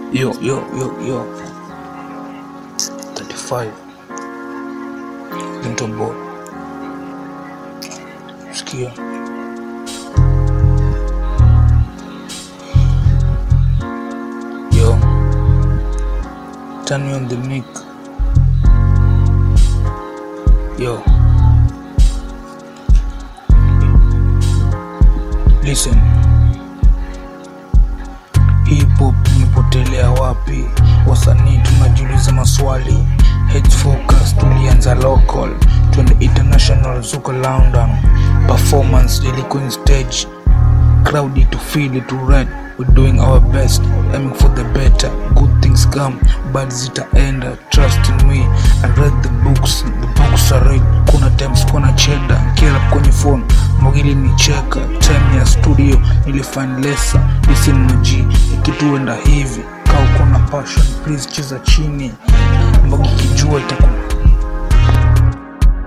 Yo 35 Pinto Boy. Sikia. Yo, turn me on the mic. Yo, listen. Hip hop imepotelea wapi? Wasanii tunajiuliza maswali. Head focus, tulianza local, twende international, zuko London. Performance ilikuwa in stage, crowd to feel it, to read. We're doing our best, aiming for the better. Good things come, bad zitaenda. Trust in me, I read the books are read. Kuna times kuna cheda, kila kwenye phone mogili ni cheka. Time ya studio nilifind lesser. Listen mji, ikituenda hivi. Kaa uko na passion, please cheza chini. Mbagi kijua itakuwa